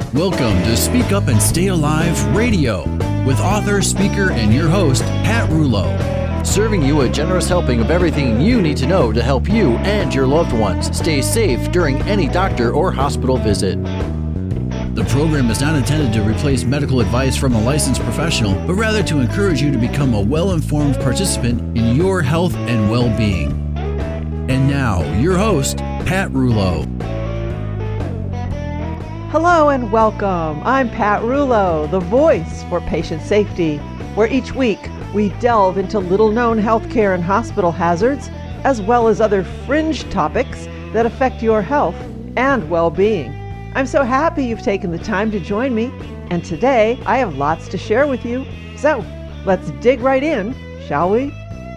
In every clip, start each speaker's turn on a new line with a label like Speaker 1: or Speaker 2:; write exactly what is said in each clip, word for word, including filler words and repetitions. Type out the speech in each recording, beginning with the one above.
Speaker 1: Welcome to Speak Up and Stay Alive Radio with author, speaker, and your host, Pat Rouleau. Serving you a generous helping of everything you need to know to help you and your loved ones stay safe during any doctor or hospital visit. The program is not intended to replace medical advice from a licensed professional, but rather to encourage you to become a well-informed participant in your health and well-being. And now, your host, Pat Rouleau.
Speaker 2: Hello and welcome. I'm Pat Rouleau, the voice for patient safety, where each week we delve into little-known healthcare and hospital hazards, as well as other fringe topics that affect your health and well-being. I'm so happy you've taken the time to join me, and today I have lots to share with you. So let's dig right in, shall we?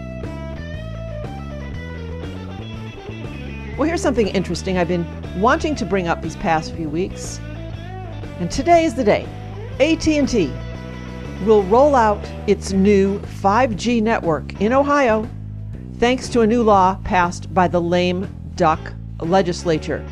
Speaker 2: Well, here's something interesting I've been wanting to bring up these past few weeks. And today is the day. A T and T will roll out its new five G network in Ohio thanks to a new law passed by the lame duck legislature.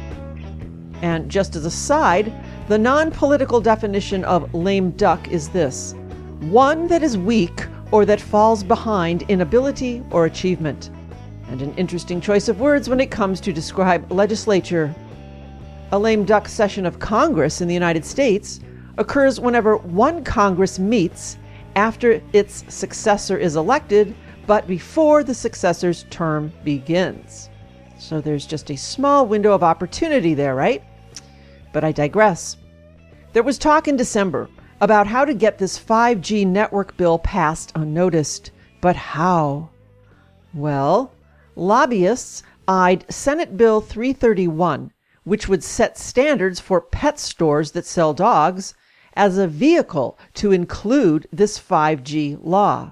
Speaker 2: And just as a side, the non-political definition of lame duck is this: one that is weak or that falls behind in ability or achievement. And an interesting choice of words when it comes to describe legislature. A lame duck session of Congress in the United States occurs whenever one Congress meets after its successor is elected, but before the successor's term begins. So there's just a small window of opportunity there, right? But I digress. There was talk in December about how to get this five G network bill passed unnoticed. But how? Well, lobbyists eyed Senate Bill three thirty-one, which would set standards for pet stores that sell dogs, as a vehicle to include this five G law.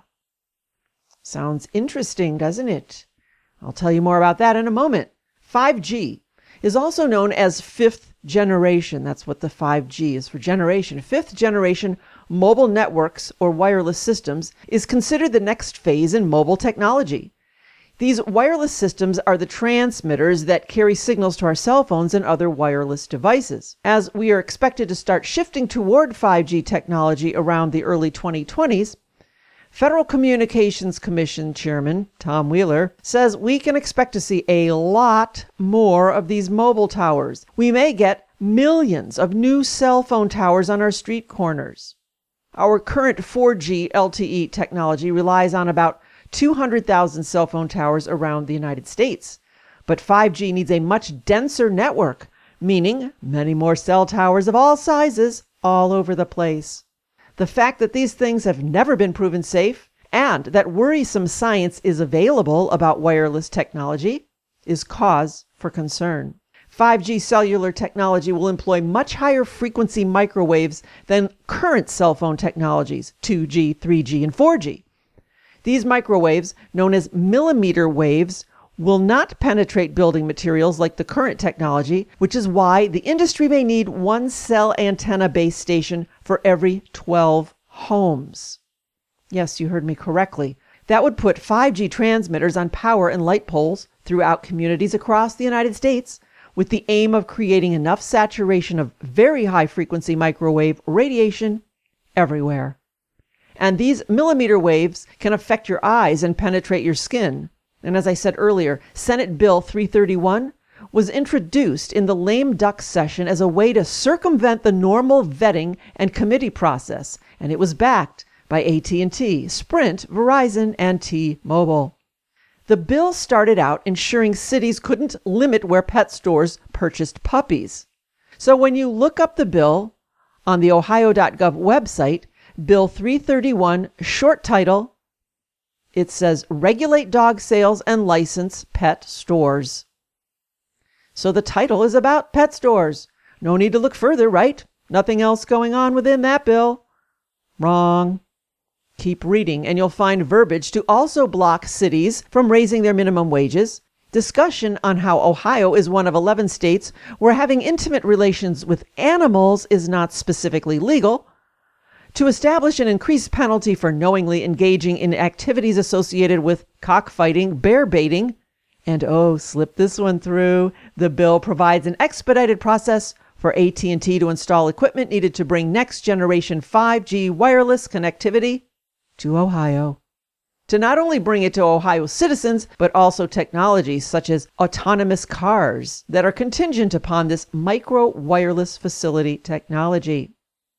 Speaker 2: Sounds interesting, doesn't it? I'll tell you more about that in a moment. five G is also known as fifth generation. That's what the five G is for, generation. Fifth generation mobile networks or wireless systems is considered the next phase in mobile technology. These wireless systems are the transmitters that carry signals to our cell phones and other wireless devices. As we are expected to start shifting toward five G technology around the early twenty twenties, Federal Communications Commission Chairman Tom Wheeler says we can expect to see a lot more of these mobile towers. We may get millions of new cell phone towers on our street corners. Our current four G L T E technology relies on about two hundred thousand cell phone towers around the United States. But five G needs a much denser network, meaning many more cell towers of all sizes all over the place. The fact that these things have never been proven safe and that worrisome science is available about wireless technology is cause for concern. five G cellular technology will employ much higher frequency microwaves than current cell phone technologies, two G, three G, and four G. These microwaves, known as millimeter waves, will not penetrate building materials like the current technology, which is why the industry may need one cell antenna base station for every twelve homes. Yes, you heard me correctly. That would put five G transmitters on power and light poles throughout communities across the United States, with the aim of creating enough saturation of very high frequency microwave radiation everywhere. And these millimeter waves can affect your eyes and penetrate your skin. And as I said earlier, Senate Bill three thirty-one was introduced in the lame duck session as a way to circumvent the normal vetting and committee process, and it was backed by A T and T, Sprint, Verizon, and T-Mobile. The bill started out ensuring cities couldn't limit where pet stores purchased puppies. So when you look up the bill on the ohio dot gov website, Bill three thirty-one, short title, it says Regulate Dog Sales and License Pet Stores. So the title is about pet stores. No need to look further, right? Nothing else going on within that bill. Wrong. Keep reading and you'll find verbiage to also block cities from raising their minimum wages, discussion on how Ohio is one of eleven states where having intimate relations with animals is not specifically legal, to establish an increased penalty for knowingly engaging in activities associated with cockfighting, bear baiting, and oh, slip this one through, the bill provides an expedited process for A T and T to install equipment needed to bring next-generation five G wireless connectivity to Ohio. To not only bring it to Ohio citizens, but also technologies such as autonomous cars that are contingent upon this micro wireless facility technology.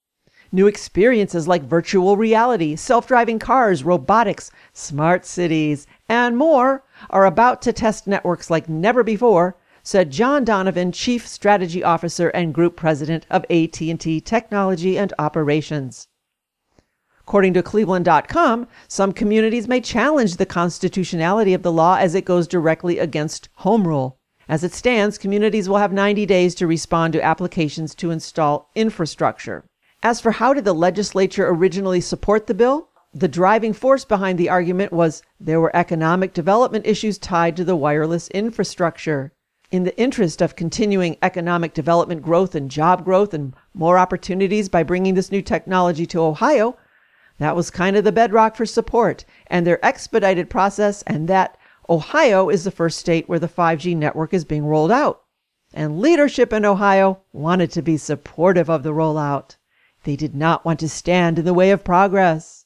Speaker 2: New experiences like virtual reality, self-driving cars, robotics, smart cities, and more are about to test networks like never before, said John Donovan, Chief Strategy Officer and Group President of A T and T Technology and Operations. According to Cleveland dot com, some communities may challenge the constitutionality of the law as it goes directly against home rule. As it stands, communities will have ninety days to respond to applications to install infrastructure. As for how did the legislature originally support the bill, the driving force behind the argument was there were economic development issues tied to the wireless infrastructure. In the interest of continuing economic development growth and job growth and more opportunities by bringing this new technology to Ohio, that was kind of the bedrock for support and their expedited process, and that Ohio is the first state where the five G network is being rolled out. And leadership in Ohio wanted to be supportive of the rollout. They did not want to stand in the way of progress.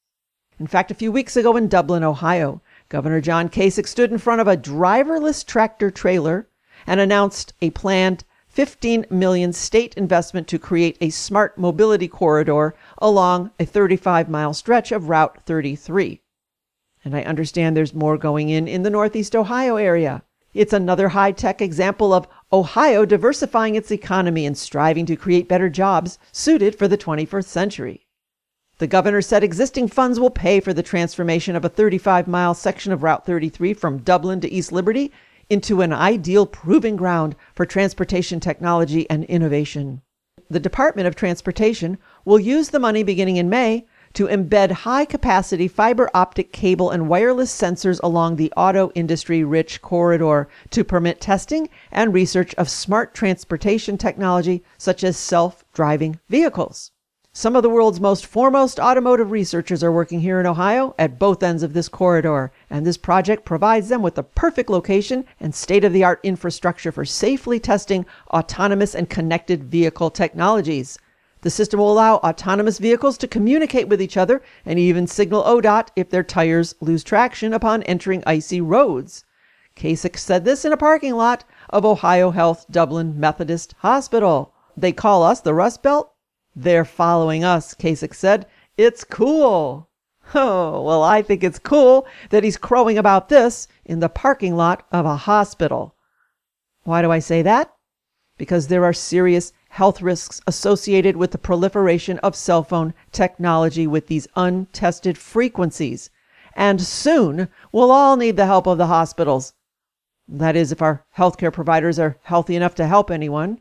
Speaker 2: In fact, a few weeks ago in Dublin, Ohio, Governor John Kasich stood in front of a driverless tractor trailer and announced a planned fifteen million dollars state investment to create a smart mobility corridor along a thirty-five mile stretch of Route thirty-three. And I understand there's more going in in the Northeast Ohio area. It's another high-tech example of Ohio diversifying its economy and striving to create better jobs suited for the twenty-first century. The governor said existing funds will pay for the transformation of a thirty-five mile section of Route thirty-three from Dublin to East Liberty into an ideal proving ground for transportation technology and innovation. The Department of Transportation will use the money beginning in May to embed high-capacity fiber optic cable and wireless sensors along the auto industry-rich corridor to permit testing and research of smart transportation technology such as self-driving vehicles. Some of the world's most foremost automotive researchers are working here in Ohio at both ends of this corridor, and this project provides them with the perfect location and state-of-the-art infrastructure for safely testing autonomous and connected vehicle technologies. The system will allow autonomous vehicles to communicate with each other and even signal O D O T if their tires lose traction upon entering icy roads. Kasich said this in a parking lot of Ohio Health Dublin Methodist Hospital. They call us the Rust Belt. They're following us, Kasich said. It's cool. Oh, well, I think it's cool that he's crowing about this in the parking lot of a hospital. Why do I say that? Because there are serious health risks associated with the proliferation of cell phone technology with these untested frequencies. And soon, we'll all need the help of the hospitals. That is, if our healthcare providers are healthy enough to help anyone.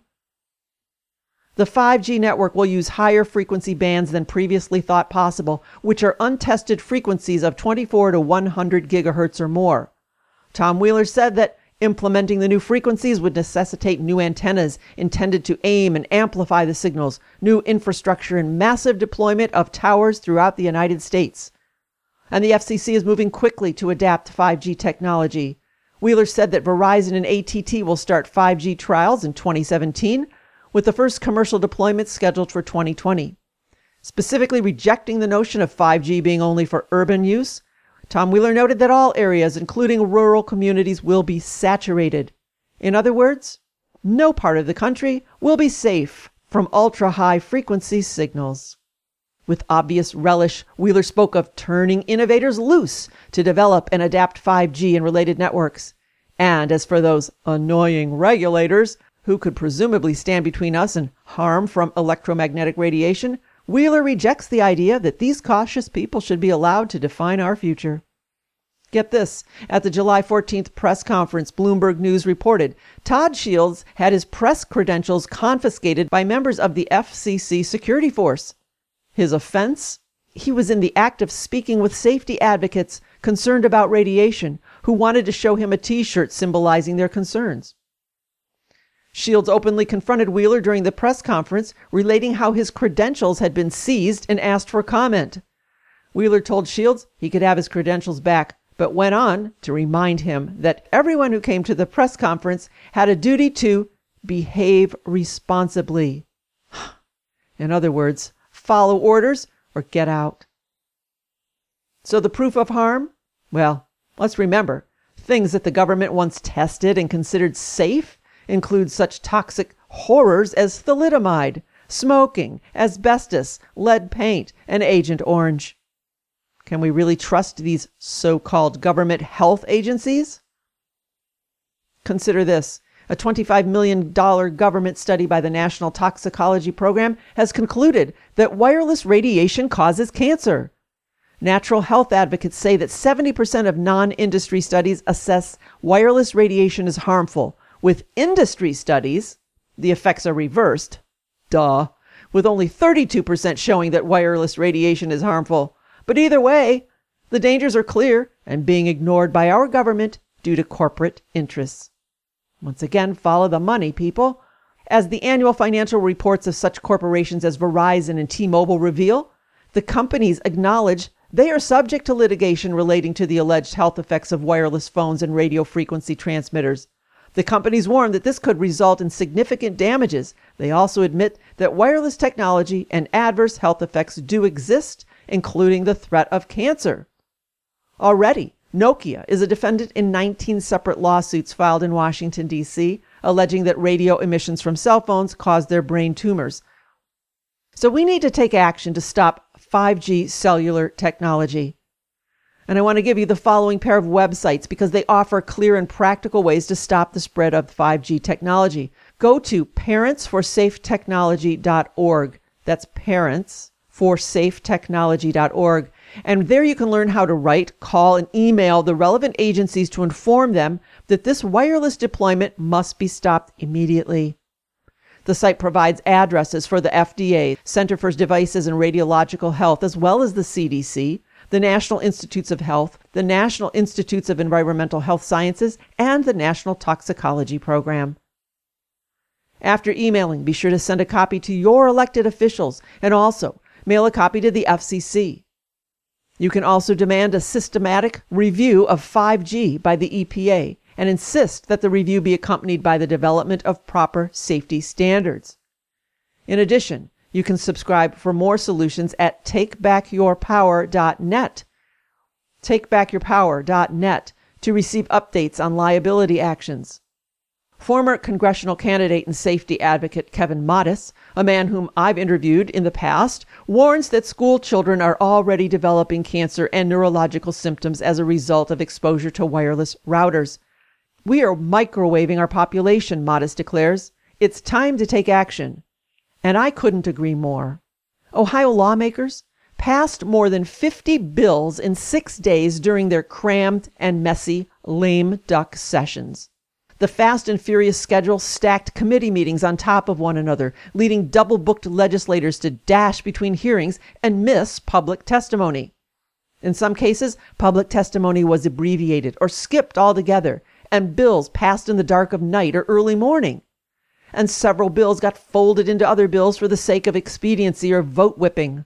Speaker 2: The five G network will use higher frequency bands than previously thought possible, which are untested frequencies of twenty-four to one hundred gigahertz or more. Tom Wheeler said that implementing the new frequencies would necessitate new antennas intended to aim and amplify the signals, new infrastructure, and massive deployment of towers throughout the United States. And the F C C is moving quickly to adapt five G technology. Wheeler said that Verizon and A T and T will start five G trials in twenty seventeen, with the first commercial deployment scheduled for twenty twenty. Specifically rejecting the notion of five G being only for urban use, Tom Wheeler noted that all areas, including rural communities, will be saturated. In other words, no part of the country will be safe from ultra-high frequency signals. With obvious relish, Wheeler spoke of turning innovators loose to develop and adapt five G and related networks. And as for those annoying regulators who could presumably stand between us and harm from electromagnetic radiation, Wheeler rejects the idea that these cautious people should be allowed to define our future. Get this, at the July fourteenth press conference, Bloomberg News reported Todd Shields had his press credentials confiscated by members of the F C C security force. His offense? He was in the act of speaking with safety advocates concerned about radiation who wanted to show him a T-shirt symbolizing their concerns. Shields openly confronted Wheeler during the press conference, relating how his credentials had been seized and asked for comment. Wheeler told Shields he could have his credentials back, but went on to remind him that everyone who came to the press conference had a duty to behave responsibly. In other words, follow orders or get out. So the proof of harm? Well, let's remember, things that the government once tested and considered safe include such toxic horrors as thalidomide, smoking, asbestos, lead paint, and Agent Orange. Can we really trust these so-called government health agencies? Consider this. A twenty-five million dollars government study by the National Toxicology Program has concluded that wireless radiation causes cancer. Natural health advocates say that seventy percent of non-industry studies assess wireless radiation as harmful. With industry studies, the effects are reversed. Duh. With only thirty-two percent showing that wireless radiation is harmful. But either way, the dangers are clear and being ignored by our government due to corporate interests. Once again, follow the money, people. As the annual financial reports of such corporations as Verizon and T-Mobile reveal, the companies acknowledge they are subject to litigation relating to the alleged health effects of wireless phones and radio frequency transmitters. The companies warn that this could result in significant damages. They also admit that wireless technology and adverse health effects do exist, including the threat of cancer. Already, Nokia is a defendant in nineteen separate lawsuits filed in Washington, D C, alleging that radio emissions from cell phones cause their brain tumors. So we need to take action to stop five G cellular technology. And I want to give you the following pair of websites because they offer clear and practical ways to stop the spread of five G technology. Go to parents for safe technology dot org. That's parents for safe technology dot org. And there you can learn how to write, call, and email the relevant agencies to inform them that this wireless deployment must be stopped immediately. The site provides addresses for the F D A, Center for Devices and Radiological Health, as well as the C D C, the National Institutes of Health, the National Institutes of Environmental Health Sciences, and the National Toxicology Program. After emailing, be sure to send a copy to your elected officials and also mail a copy to the F C C. You can also demand a systematic review of five G by the E P A and insist that the review be accompanied by the development of proper safety standards. In addition, you can subscribe for more solutions at take back your power dot net. take back your power dot net to receive updates on liability actions. Former congressional candidate and safety advocate Kevin Modis, a man whom I've interviewed in the past, warns that school children are already developing cancer and neurological symptoms as a result of exposure to wireless routers. We are microwaving our population, Modis declares. It's time to take action. And I couldn't agree more. Ohio lawmakers passed more than fifty bills in six days during their crammed and messy lame duck sessions. The fast and furious schedule stacked committee meetings on top of one another, leading double-booked legislators to dash between hearings and miss public testimony. In some cases, public testimony was abbreviated or skipped altogether, and bills passed in the dark of night or early morning. And several bills got folded into other bills for the sake of expediency or vote whipping.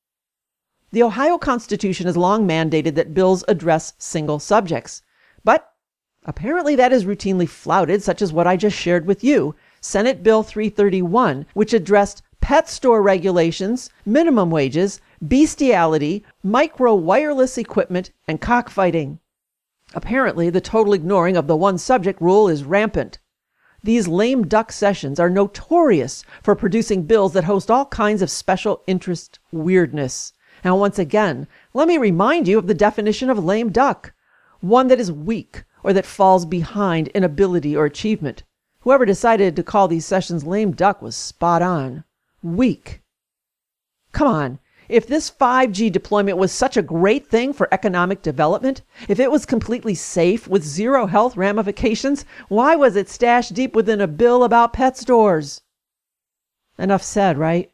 Speaker 2: The Ohio Constitution has long mandated that bills address single subjects, but apparently that is routinely flouted, such as what I just shared with you, Senate Bill three thirty-one, which addressed pet store regulations, minimum wages, bestiality, micro wireless equipment, and cockfighting. Apparently, the total ignoring of the one subject rule is rampant. These lame duck sessions are notorious for producing bills that host all kinds of special interest weirdness. Now, once again, let me remind you of the definition of lame duck. One that is weak or that falls behind in ability or achievement. Whoever decided to call these sessions lame duck was spot on. Weak. Come on. If this five G deployment was such a great thing for economic development, if it was completely safe with zero health ramifications, why was it stashed deep within a bill about pet stores? Enough said, right?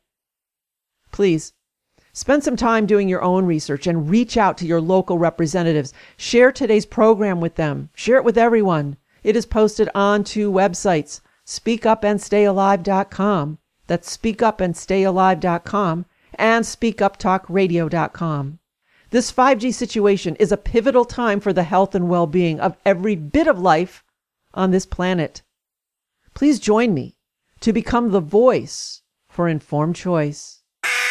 Speaker 2: Please, spend some time doing your own research and reach out to your local representatives. Share today's program with them. Share it with everyone. It is posted on two websites, speak up and stay alive dot com. That's speak up and stay alive dot com. and speak up talk radio dot com. This five G situation is a pivotal time for the health and well-being of every bit of life on this planet. Please join me to become the voice for informed choice.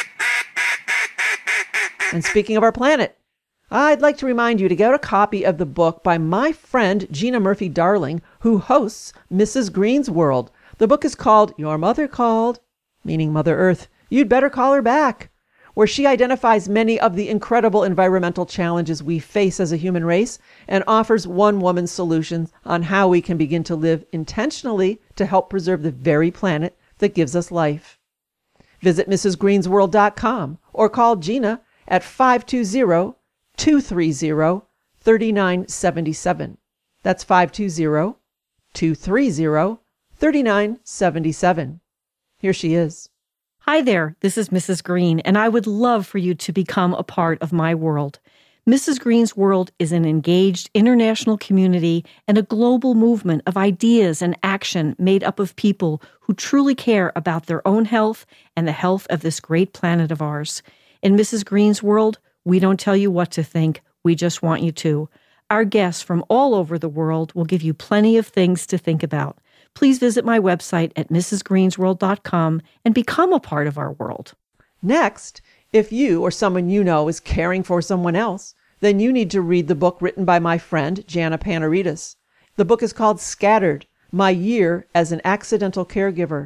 Speaker 2: And speaking of our planet, I'd like to remind you to get a copy of the book by my friend Gina Murphy Darling, who hosts Missus Green's World. The book is called Your Mother Called, meaning Mother Earth. You'd better call her back, where she identifies many of the incredible environmental challenges we face as a human race and offers one-woman solutions on how we can begin to live intentionally to help preserve the very planet that gives us life. Visit missus greens world dot com or call Gina at five two zero, two three zero, three nine seven seven. That's five two zero, two three zero, three nine seven seven. Here she is.
Speaker 3: Hi there, this is Missus Green, and I would love for you to become a part of my world. Missus Green's World is an engaged international community and a global movement of ideas and action made up of people who truly care about their own health and the health of this great planet of ours. In Missus Green's World, we don't tell you what to think, we just want you to. Our guests from all over the world will give you plenty of things to think about. Please visit my website at missus greens world dot com and become a part of our world.
Speaker 2: Next, if you or someone you know is caring for someone else, then you need to read the book written by my friend, Jana Panaritis. The book is called Scattered, My Year as an Accidental Caregiver.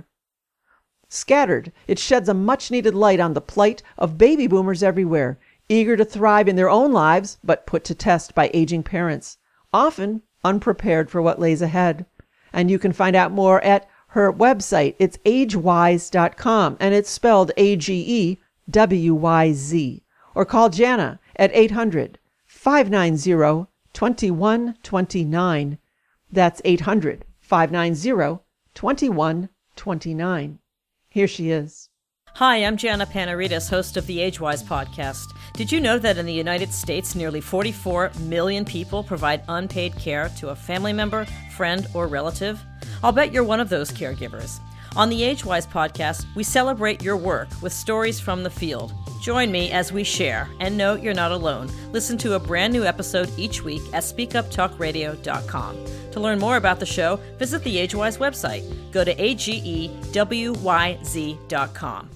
Speaker 2: Scattered, it sheds a much-needed light on the plight of baby boomers everywhere, eager to thrive in their own lives, but put to test by aging parents, often unprepared for what lays ahead. And you can find out more at her website. It's age wise dot com, and it's spelled A G E W Y Z. Or call Jana at eight hundred, five nine zero, two one two nine. That's eight hundred, five nine zero, two one two nine. Here she is.
Speaker 4: Hi, I'm Jana Panaritis, host of the AgeWise podcast. Did you know that in the United States, nearly forty-four million people provide unpaid care to a family member, friend, or relative? I'll bet you're one of those caregivers. On the AgeWise podcast, we celebrate your work with stories from the field. Join me as we share, and know you're not alone. Listen to a brand new episode each week at speak up talk radio dot com. To learn more about the show, visit the AgeWise website. Go to A G E W Y Z dot com.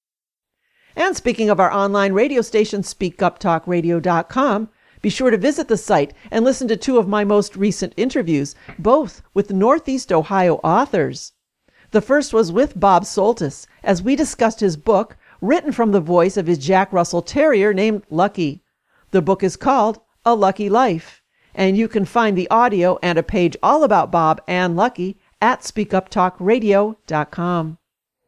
Speaker 2: And speaking of our online radio station, speak up talk radio dot com, be sure to visit the site and listen to two of my most recent interviews, both with Northeast Ohio authors. The first was with Bob Soltis, as we discussed his book, written from the voice of his Jack Russell Terrier named Lucky. The book is called A Lucky Life, and you can find the audio and a page all about Bob and Lucky at speak up talk radio dot com.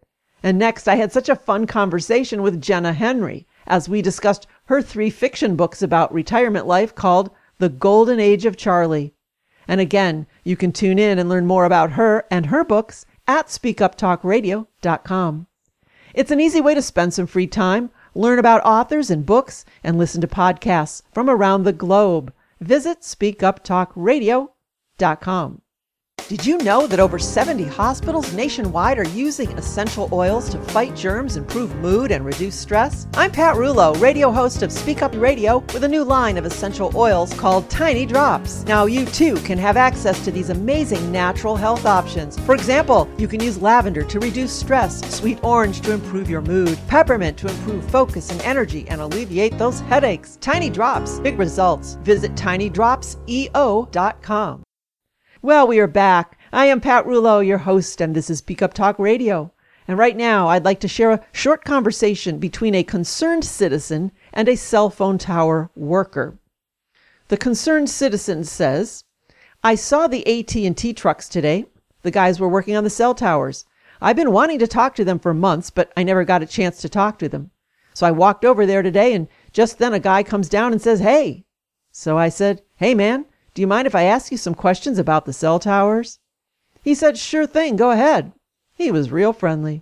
Speaker 2: And next, I had such a fun conversation with Jenna Henry as we discussed her three fiction books about retirement life called The Golden Age of Charlie. And again, you can tune in and learn more about her and her books at speak up talk radio dot com. It's an easy way to spend some free time, learn about authors and books, and listen to podcasts from around the globe. Visit speak up talk radio dot com. Did you know that over seventy hospitals nationwide are using essential oils to fight germs, improve mood, and reduce stress? I'm Pat Rulo, radio host of Speak Up Radio, with a new line of essential oils called Tiny Drops. Now you too can have access to these amazing natural health options. For example, you can use lavender to reduce stress, sweet orange to improve your mood, peppermint to improve focus and energy and alleviate those headaches. Tiny Drops, big results. Visit tiny drops e o dot com. Well, we are back. I am Pat Rulo, your host, and this is Speak Up Talk Radio. And right now, I'd like to share a short conversation between a concerned citizen and a cell phone tower worker. The concerned citizen says, I saw the A T and T trucks today. The guys were working on the cell towers. I've been wanting to talk to them for months, but I never got a chance to talk to them. So I walked over there today, and just then a guy comes down and says, hey. So I said, hey, man. Do you mind if I ask you some questions about the cell towers? He said, sure thing, go ahead. He was real friendly.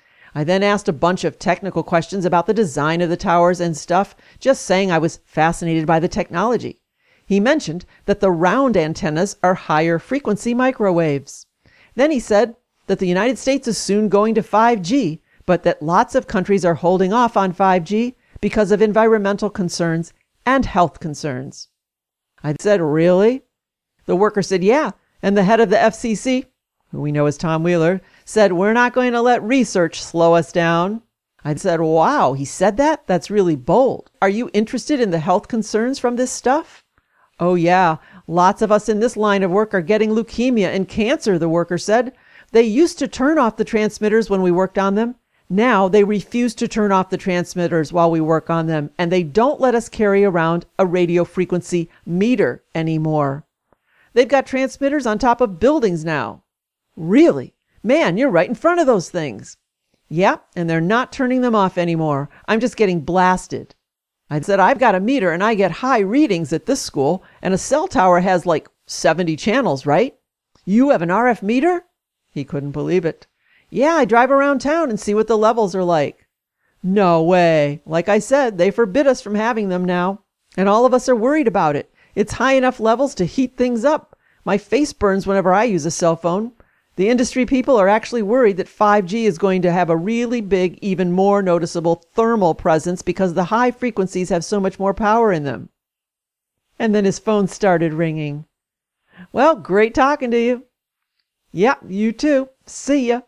Speaker 2: I then asked a bunch of technical questions about the design of the towers and stuff, just saying I was fascinated by the technology. He mentioned that the round antennas are higher frequency microwaves. Then he said that the United States is soon going to five G, but that lots of countries are holding off on five G because of environmental concerns and health concerns. I said, really? The worker said, yeah. And the head of the F C C, who we know as Tom Wheeler, said, "We're not going to let research slow us down." I said, "Wow, he said that? That's really bold. Are you interested in the health concerns from this stuff?" "Oh yeah, lots of us in this line of work are getting leukemia and cancer," the worker said. "They used to turn off the transmitters when we worked on them. Now they refuse to turn off the transmitters while we work on them, and they don't let us carry around a radio frequency meter anymore. They've got transmitters on top of buildings now." "Really? Man, you're right in front of those things." "Yeah, and they're not turning them off anymore. I'm just getting blasted." I said, "I've got a meter and I get high readings at this school, and a cell tower has like seventy channels, right? You have an R F meter?" He couldn't believe it. "Yeah, I drive around town and see what the levels are like." "No way. Like I said, they forbid us from having them now, and all of us are worried about it. It's high enough levels to heat things up. My face burns whenever I use a cell phone. The industry people are actually worried that five G is going to have a really big, even more noticeable thermal presence because the high frequencies have so much more power in them." And then his phone started ringing. "Well, great talking to you." "Yeah, you too. See ya."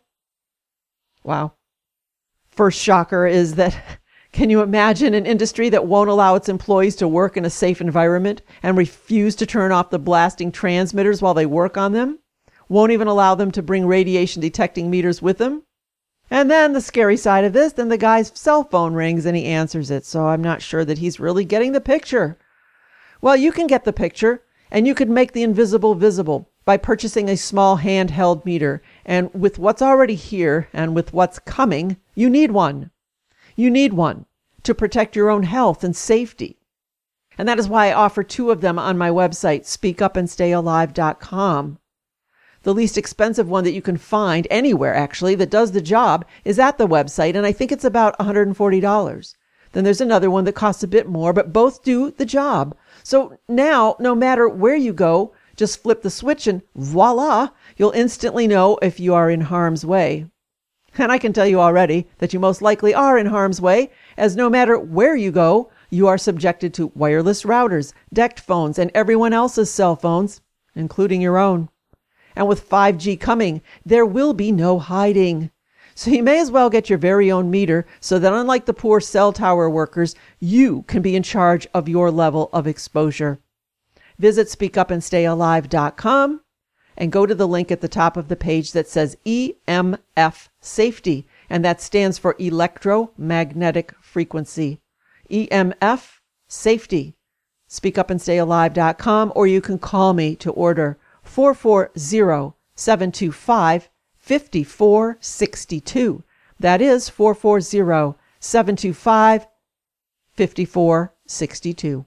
Speaker 2: Wow. First shocker is that, can you imagine an industry that won't allow its employees to work in a safe environment and refuse to turn off the blasting transmitters while they work on them? Won't even allow them to bring radiation detecting meters with them? And then the scary side of this, then the guy's cell phone rings and he answers it. So I'm not sure that he's really getting the picture. Well, you can get the picture, and you could make the invisible visible by purchasing a small handheld meter. And with what's already here and with what's coming, you need one. You need one to protect your own health and safety. And that is why I offer two of them on my website, speak up and stay alive dot com. The least expensive one that you can find anywhere, actually, that does the job is at the website, and I think it's about one hundred forty dollars. Then there's another one that costs a bit more, but both do the job. So now, no matter where you go, just flip the switch and voila, you'll instantly know if you are in harm's way. And I can tell you already that you most likely are in harm's way, as no matter where you go, you are subjected to wireless routers, decked phones, and everyone else's cell phones, including your own. And with five G coming, there will be no hiding. So you may as well get your very own meter so that unlike the poor cell tower workers, you can be in charge of your level of exposure. Visit speak up and stay alive dot com and go to the link at the top of the page that says E M F Safety, and that stands for electromagnetic frequency. E M F Safety. speak up and stay alive dot com, or you can call me to order four four zero, seven two five, five four six two. That is four four zero, seven two five, five four six two.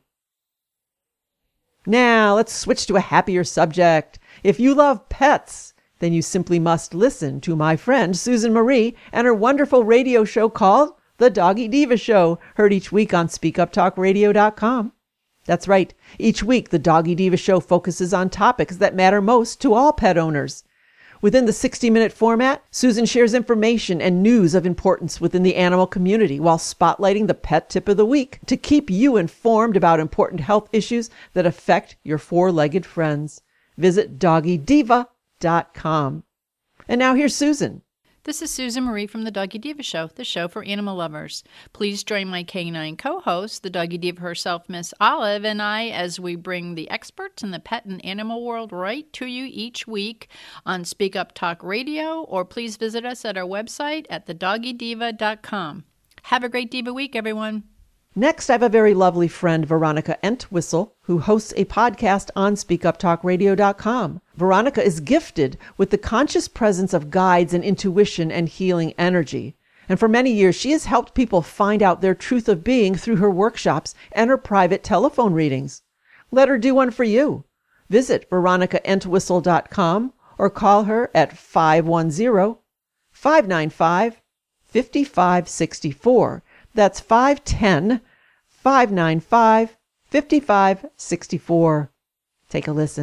Speaker 2: Now, let's switch to a happier subject. If you love pets, then you simply must listen to my friend Susan Marie and her wonderful radio show called The Doggy Diva Show, heard each week on speak up talk radio dot com. That's right. Each week, the Doggy Diva Show focuses on topics that matter most to all pet owners. Within the sixty-minute format, Susan shares information and news of importance within the animal community while spotlighting the pet tip of the week to keep you informed about important health issues that affect your four-legged friends. Visit doggy diva dot com. And now here's Susan.
Speaker 5: This is Susan Marie from the Doggy Diva Show, the show for animal lovers. Please join my canine co-host, the Doggy Diva herself, Miss Olive, and I as we bring the experts in the pet and animal world right to you each week on Speak Up Talk Radio, or please visit us at our website at the doggy diva dot com. Have a great Diva week, everyone.
Speaker 2: Next, I have a very lovely friend, Veronica Entwistle, who hosts a podcast on speak up talk radio dot com. Veronica is gifted with the conscious presence of guides and intuition and healing energy. And for many years, she has helped people find out their truth of being through her workshops and her private telephone readings. Let her do one for you. Visit veronica entwistle dot com or call her at five one zero, five nine five, five five six four. That's five one zero, five nine five, five five six four. Take a listen.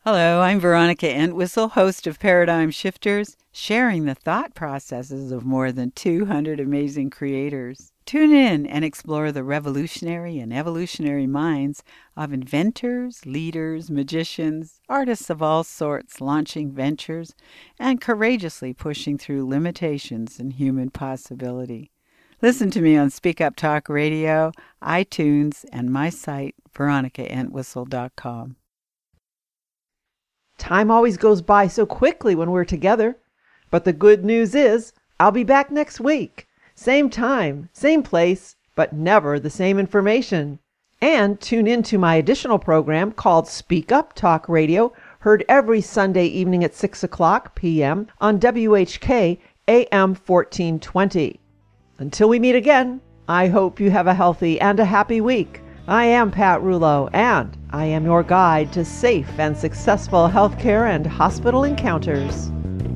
Speaker 6: Hello, I'm Veronica Entwistle, host of Paradigm Shifters, sharing the thought processes of more than two hundred amazing creators. Tune in and explore the revolutionary and evolutionary minds of inventors, leaders, magicians, artists of all sorts launching ventures and courageously pushing through limitations in human possibility. Listen to me on Speak Up Talk Radio, iTunes, and my site, veronica entwistle dot com.
Speaker 2: Time always goes by so quickly when we're together, but the good news is I'll be back next week. Same time, same place, but never the same information. And tune in to my additional program called Speak Up Talk Radio, heard every Sunday evening at six o'clock p.m. on W H K A M fourteen twenty. Until we meet again, I hope you have a healthy and a happy week. I am Pat Rouleau, and I am your guide to safe and successful healthcare and hospital encounters.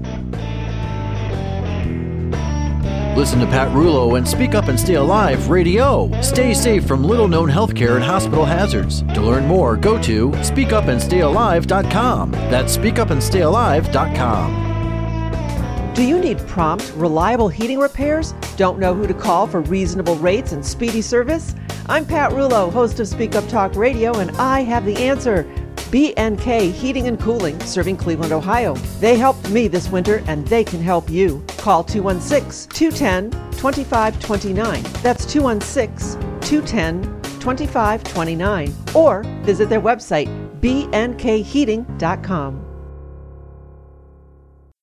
Speaker 1: Listen to Pat Rouleau and Speak Up and Stay Alive Radio. Stay safe from little-known healthcare and hospital hazards. To learn more, go to speak up and stay alive dot com. That's speak up and stay alive dot com.
Speaker 2: Do you need prompt, reliable heating repairs? Don't know who to call for reasonable rates and speedy service? I'm Pat Rouleau, host of Speak Up Talk Radio, and I have the answer. B N K Heating and Cooling, serving Cleveland, Ohio. They helped me this winter, and they can help you. Call two one six, two one zero, two five two nine. That's two one six, two one zero, two five two nine. Or visit their website, b n k heating dot com.